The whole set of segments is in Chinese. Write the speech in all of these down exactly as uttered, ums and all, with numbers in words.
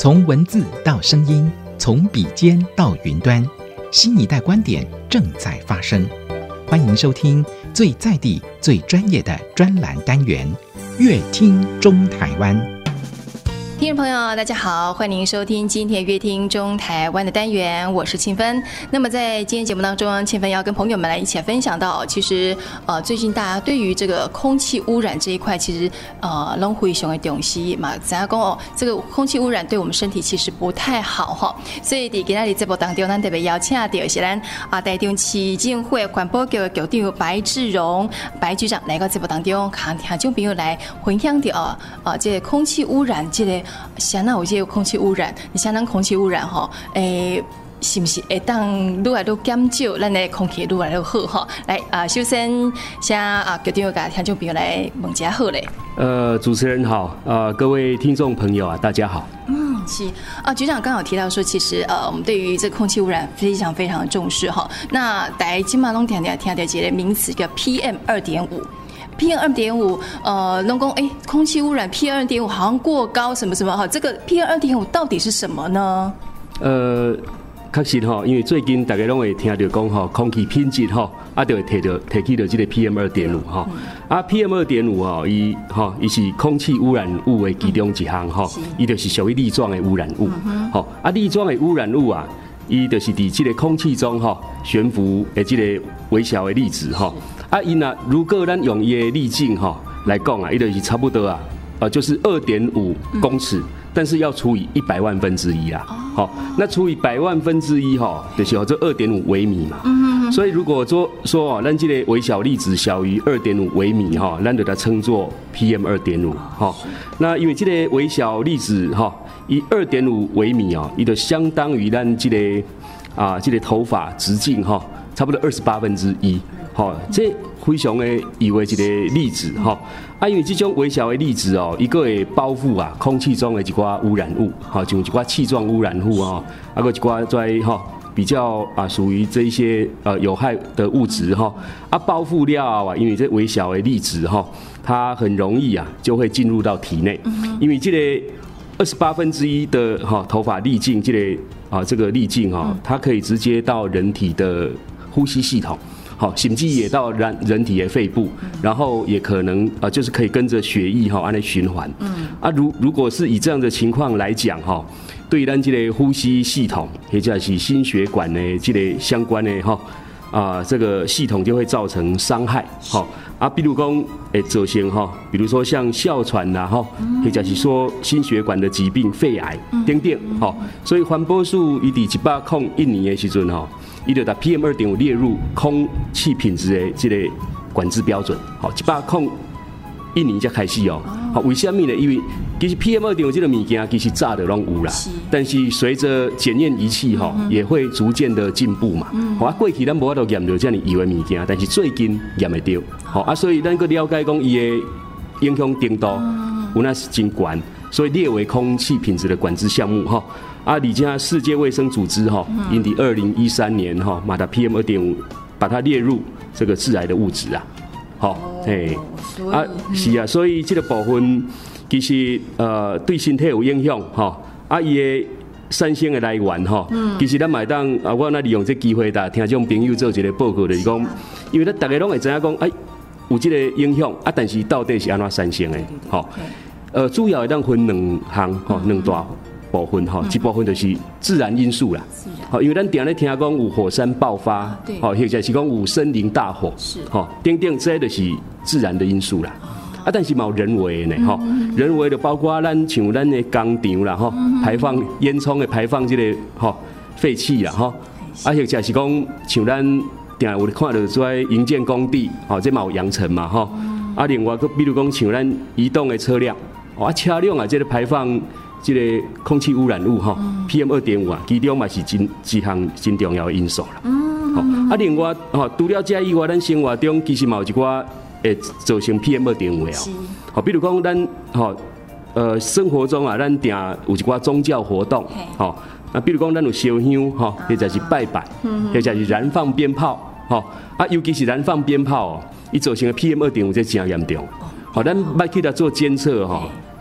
从文字到声音，从笔尖到云端，新一代观点正在发生。欢迎收听最在地、最专业的专栏单元《乐听中台湾》。 听众朋友大家好，欢迎您收听今天乐听中台湾的单元，我是庆芬。那么在今天节目当中，庆芬要跟朋友们来一起分享到，其实呃最近大家对于这个空气污染这一块，其实呃拢非常的重视嘛。怎样讲哦，这个空气污染对我们身体其实不太好哈，所以在今天这部当中，咱特别邀请到是咱啊台中市政府环保局的局长白志荣白局长来到这部当中，看听众朋友来分享到啊啊这个空气污染这个。像那有这个空气污染，你像咱空气污染吼，诶，是不是会当愈来愈减少，咱的空气愈来愈好哈？来啊，首先先啊，局长甲听众朋友来问一下好嘞。 呃，主持人好，呃，各位听众朋友啊，大家好。 嗯，是啊，局长刚好提到说，其实呃，我们对于这个空气污染非常非常的重视哈。那大家今嘛拢听听听到一个名词叫 P M 二点五。P M 二点五，呃，农工哎，空气污染 P M 二点五好像过高，什么什么哈？这个 P M 二点五到底是什么呢？呃， 确实哈，因为最近大家拢会听到讲哈，空气品质哈，啊，就会提到提起到这个 P M 二点五哈。啊 ，P M 二点五哈，伊哈伊是空气污染物的其中一项哈，伊就是属于粒状的污染物。好，啊，粒状的污染物啊，伊就是伫这个空气中哈悬浮的这个微小的粒子哈。啊，因啊，如果咱用伊的粒径哈来讲啊，伊就是差不多啊，呃，就是二点五公尺，嗯、但是要除以一百万分之一啦。好、哦，那除以百万分之一哈，就是这二点五微米嘛。嗯、所以如果说说啊，咱这个微小粒子小于二点五微米哈，咱就它称作 P M 二点五哈。那因为这个微小粒子哈，以二点五微米啊，伊就相当于咱这个啊这个头发直径哈，差不多二十八分之一。好，这非常的以为一个粒子哈，啊，因为这种微小的粒子哦，一个会包覆啊空气中的一寡污染物，哈，就一寡气状污染物啊，啊个一寡在哈比较啊属于这一些呃有害的物质哈，啊包覆了啊，因为这微小的粒子哈，它很容易啊就会进入到体内，因为这个二十八分之一的哈头发粒径，这个啊这个粒径哈，它可以直接到人体的呼吸系统。好，甚至也到人人体的肺部，然后也可能啊、呃，就是可以跟着血液哈按来循环。嗯，啊，如如果是以这样的情况来讲哈，对于咱这个呼吸系统，或者是心血管的这个相关的哈啊、呃、这个系统就会造成伤害。好啊，比如讲诶，造成哈，比如说像哮喘啦哈，或者是说心血管的疾病、肺癌等等。好，所以环保署伊伫一百空一年的时阵哈。伊就把 P M 二点五列入空气品质的这个管制标准，好，一百空一年才开始哦。好，为什么呢？因为其实 P M 二点五这个物件其实早就拢有啦，但是随着检验仪器哈也会逐渐的进步嘛。好啊，过去咱无法度验到这样有的物件，但是最近验得到。好啊，所以咱个了解讲伊的影响程度有那是真悬，所以列为空气品质的管制项目哈。啊，而且世界卫生组织哈，因伫二零一三年哈，把它 P M 二点五把它列入这个致癌的物质啊，好，哎，啊是啊，所以这个部分其实呃对身体有影响哈，啊伊的产生的来源哈，其实咱买当啊，我那利用这机会，大听众朋友做一个报告，就是讲，因为咱大家拢会知影讲，哎，有这个影响啊，但是到底是安怎产生的？好，呃，主要会当分两项吼，两大。部分哈，一部分就是自然因素啦。好，因为咱常咧听讲有火山爆发，好，或者是讲有森林大火，好，等等这些就是自然的因素啦。啊，但是嘛有人为的呢，哈，人为的包括咱像咱的工厂啦，哈，排放烟囱的排放这个哈废气啦，哈，啊，或者是讲像咱定有看到在营建工地，哦，这嘛有扬尘嘛，哈，啊，另外个比如讲像咱移动的车辆，啊，车辆啊，这个排放。这个空气污染物哈 ，P M 二点五啊，其中嘛是真一项真重要的因素啦。嗯，好，啊，另外哈，除了这以外，咱生活中其实嘛有一寡会造成 P M 二点五的哦。好，比如讲咱哈呃生活中啊，咱定有一寡宗教活动，好，啊，比如讲咱有烧香哈，或者是拜拜，或者是燃放鞭炮，哈，啊，尤其是燃放鞭炮哦，伊造成的 P M 二点五这真严重。好，咱要去来做监测哈。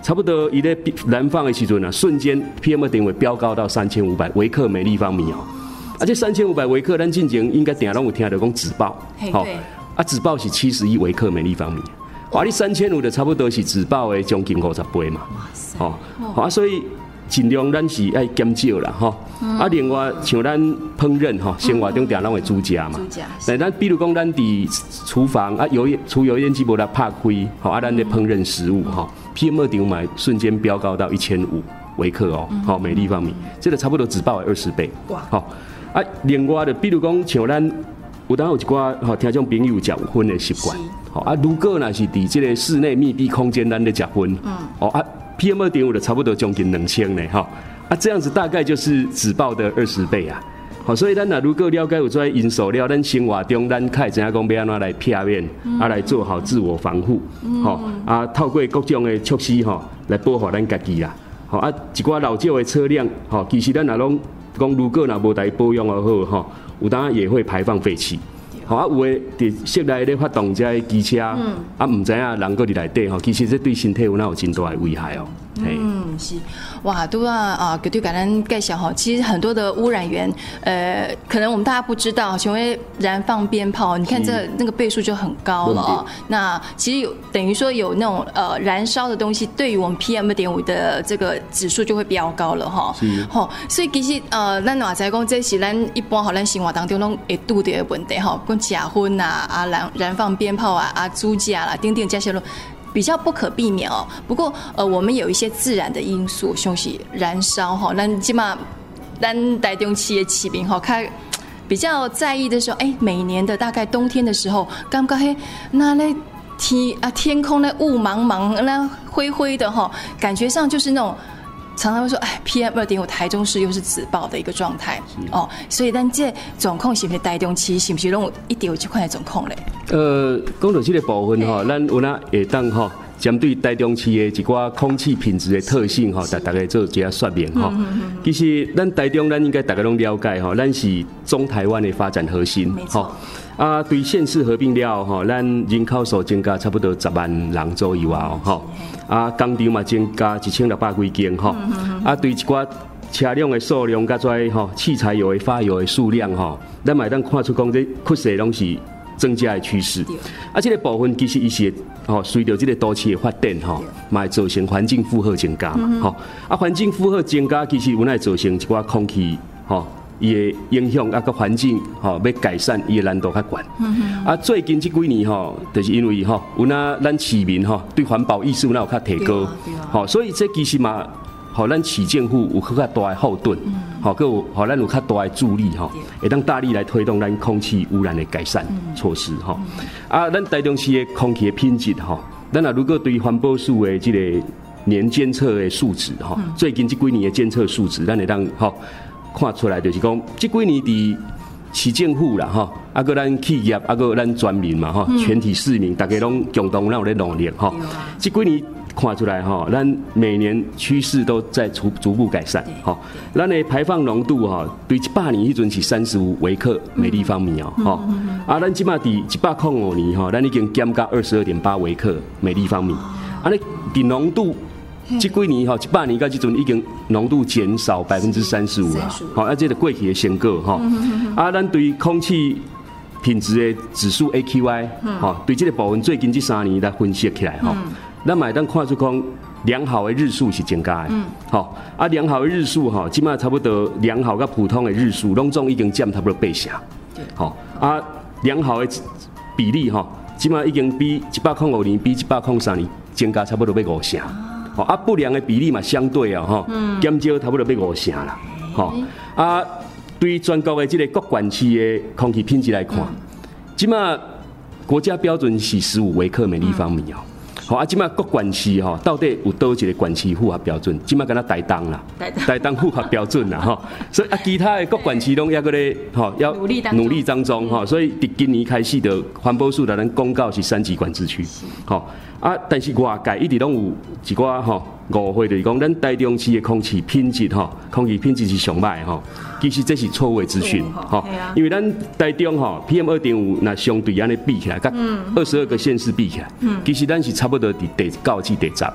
差不多伊咧燃放的时阵啊，瞬间 P M 二点五 飙高到三千五百微克每立方米哦。而且三千五百微克，咱进前应该定拢有听到讲紫爆， 好， 啊紫爆是七十一微克每立方米，哇，你三千五的差不多是紫爆的将近五十倍嘛，哦，啊，所以尽量咱是爱减少啦，吼。啊，另外像咱烹饪吼，生活中定拢会煮食嘛，但咱比如讲咱伫厨房啊，油除油烟机无来拍开，吼，啊，咱咧烹饪食物吼 ，P M 二点五嘛瞬间飙高到一千五微克哦，好每立方米，这个差不多紫爆的二十倍，哇，好。啊，另外的，比如讲像咱有当有一寡吼听众朋友食有薰的习惯，吼啊，如果若是伫这个室内密闭空间咱咧食薰，嗯，哦啊 ，P M 二点五的差不多将近两千呢，哈，啊这样子大概就是紫爆的二十倍啊，好，所以咱若如果了解有这些因素了，咱生活中咱较会知影讲要安怎来避免，啊来做好自我防护，吼啊，透过各种的措施吼来保护咱家己啦，吼啊，一寡老旧的车辆，吼其实咱若拢。讲如果若无代保养又好吼，有当也会排放废气。好啊，有诶伫室内咧发动这机车，嗯、啊唔知影人搁伫内底吼，其实这对身体有哪有真大的危害哦。 嗯，是，哇，都要啊，给对感恩介绍哈。其实很多的污染源，呃，可能我们大家不知道，因为燃放鞭炮，你看这那个倍数就很高了哦。那其实有等于说有那种呃燃烧的东西，对于我们 P M 二点五 的这个指数就会飙高了哈。是，好，所以其实呃，咱话在讲，这是咱一般好咱生活当中拢会遇到的问题哈，讲假婚呐啊燃燃放鞭炮啊啊猪价啦，等等这些咯。比较不可避免哦，不过呃，我们有一些自然的因素，像是燃烧哈，咱起码咱台中市的市民哈，看比较在意的时候，哎，每年的大概冬天的时候，感觉嘿，那那天啊天空那雾茫茫，那灰灰的哈，感觉上就是那种。常常会说，哎 ，P M 二点五 台中市又是紫爆的一个状态哦，所以咱这总控是不是台中市是不是拢一定有这块总控嘞？ 呃，讲到这个部分哈，咱有哪会当哈，针对台中市的一寡空气品质的特性哈，大大家做一下说明哈。其实咱台中咱应该大家拢了解哈，咱是中台湾的发展核心， 没错。 啊，对县市合并了吼，咱人口数增加差不多十万人左右啊，吼。啊，工厂嘛增加一千六百几间吼。啊，对一寡车辆的数量甲跩吼，器材油的发油的数量吼，咱嘛当看出讲这确实拢是增加的趋势。啊，这个部分其实伊是吼，随着这个都市的发展吼，嘛会造成环境负荷增加嘛，吼。啊，环境负荷增加，其实有奈造成一寡空气吼。伊的影响啊，个环境吼要改善，伊的难度较悬。嗯、啊，最近这几年吼，就是因为吼，有那咱市民吼对环保意识有那有较提高，吼、啊，所以这其实嘛，互咱市政府有较大的后盾，吼、嗯，佮有互咱有较大的助力吼，会当大力来推动咱空气污染的改善措施吼。嗯、啊，咱台中市的空气的品质吼，咱啊如果对环保署的这个年监测的数值吼，嗯、最近这几年的监测数值，咱会当吼。看出来就是讲，这几年伫市政府啦，吼，啊个咱企业，啊个咱全民嘛，吼，全体市民，大家拢共同咱有咧努力，吼。这几年看出来，吼，咱每年趋势都在逐逐步改善，吼。咱的排放浓度，吼，对一百年迄阵是三十五微克每立方米哦，吼。啊，咱即马伫一百零五年，吼，咱已经减到二十二点八微克每立方米。啊，你伫浓度。这几年吼，一百年到这阵已经浓度减少百分之三十五了，好，啊，这个过去的成果哈，啊，咱对空气品质的指数 A Q I， 哈，对这个部分最近这三年来分析起来哈，咱嘛当看出讲良好的日数是增加的，好，啊，良好的日数哈，起码差不多良好跟普通的日数，拢总已经占差不多八成，好，啊，良好的比例哈，起码已经比一百零五年比一百零三年增加差不多要五成。哦，啊，不良的比例嘛相对啊，吼，减少差不多要五成啦，吼，啊，对全国的这个各县市的空气品质来看，即马国家标准是十五微克每立方米哦，好啊，即马各县市吼，到底有多一个县市符合标准？即马敢若台东啦，台东符合标准啦，吼，所以啊，其他的各县市拢抑个咧，吼，要努力当中，吼，所以伫今年开始的环保署来咱公告是三级管制区，吼。啊，但是外界一直拢有一寡吼误会，就是讲咱台中市的空气品质吼，空气品质是上歹吼。其实这是错误的资讯吼，因为咱台中吼 P M 二点五 那相对安尼比起来，甲二十二个县市比起来，其实咱是差不多伫第九至第十啦。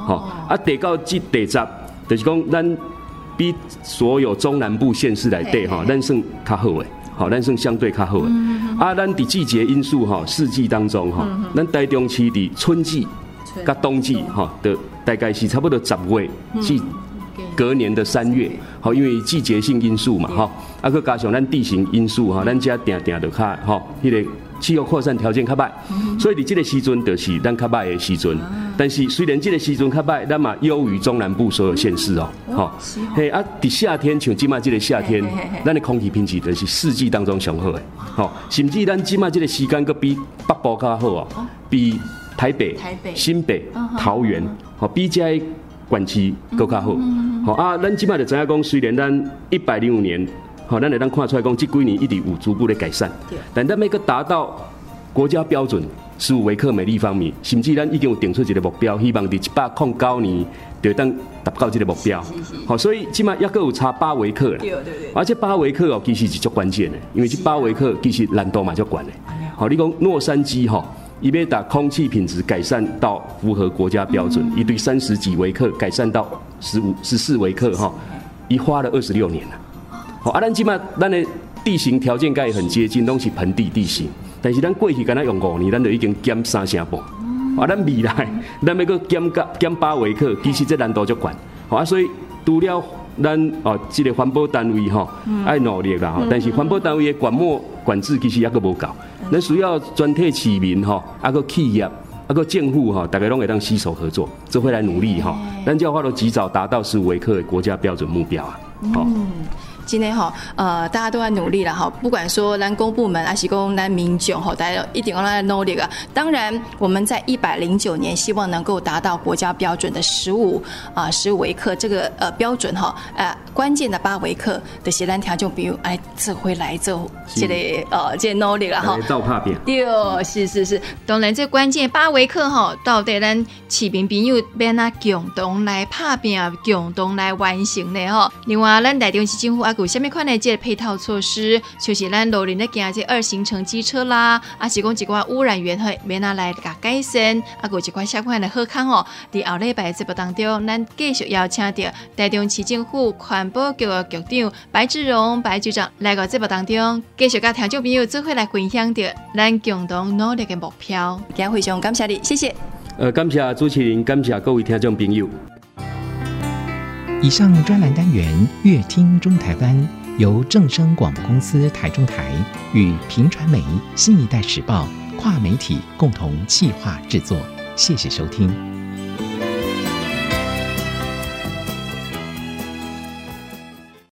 吼啊，第九至第十，就是讲咱比所有中南部县市来底吼，咱算较好诶，吼，咱算相对较好诶。啊，咱伫季节因素吼，四季当中吼，咱台中市伫春季、甲冬季吼的大概是差不多十月至隔年的三月，吼，因为季节性因素嘛，吼，啊，佮加上咱地形因素吼，咱遮定定就较吼，迄个气候扩散条件较歹，所以伫即个时阵就是咱较歹的时阵。但是虽然即个时阵较歹，咱嘛优于中南部所有县市哦，吼，嘿啊，伫夏天像即马即个夏天，咱的空气品质就是四季当中上好的，吼，甚至咱即马即个时间佮比北部较好哦，比台北、新北、桃园，吼，比遮县市佮较好，吼啊，咱即马就知影讲，虽然咱一百零五年，吼，咱会当看出来讲，即几年一直有逐步的改善，但咱要佮达到国家标准。十五微克每立方米，甚至咱已经有定出一个目标，希望伫一百零九年就当达到这个目标。好，所以起码还阁有差八微克啦。对对对。而且八微克哦，其实是足关键的，因为这八微克其实难度嘛足悬的。好，你讲洛杉矶哈，伊要把空气品质改善到符合国家标准，伊对三十几微克改善到十五、十四微克哈，伊花了二十六年了。好，啊，咱起码咱的地形条件该很接近，拢是盆地地形。但是咱过去敢若用五年，咱就已经减三成半。啊，咱未来咱要搁减加减八微克，其实这难度足悬。啊，所以除了咱哦，这个环保单位吼爱努力啦，但是环保单位的管末管制其实还阁无够。咱需要全体市民吼，啊个企业，啊个政府吼，大家拢会当携手合作，这会来努力吼，咱就要都及早达到十五微克的国家标准目标啊。好。 今天哈，呃，大家都在努力了哈，不管说咱公部门还是讲咱民众哈，大家一定要来努力啊。当然，我们在一百零九年希望能够达到国家标准的十五啊十五微克这个呃标准哈，呃，关键的八微克的些咱条件，比如哎，这回来这这个呃这努力了哈。 照拍片。 对，是是是，当然这关键八微克哈，到底咱市民朋友要哪共同来拍拼，共同来完成的哈。另外，咱台中市政府啊。有什么款的这配套措施，就是咱路人咧行这二行程机车啦，啊是讲一寡污染源会免拿来甲改善，啊有一寡相关的好康哦。伫后礼拜节目当中，咱继续邀请到台中市政府环保局的局长白志荣白局长来到节目当中，继续甲听众朋友做伙来分享到咱共同努力的目标。今日非常感谢你，谢谢。 呃，感谢主持人，感谢各位听众朋友。 以上专栏单元《乐听中台湾》由正声广播公司台中台与屏传媒新一代时报跨媒体共同企划制作，谢谢收听。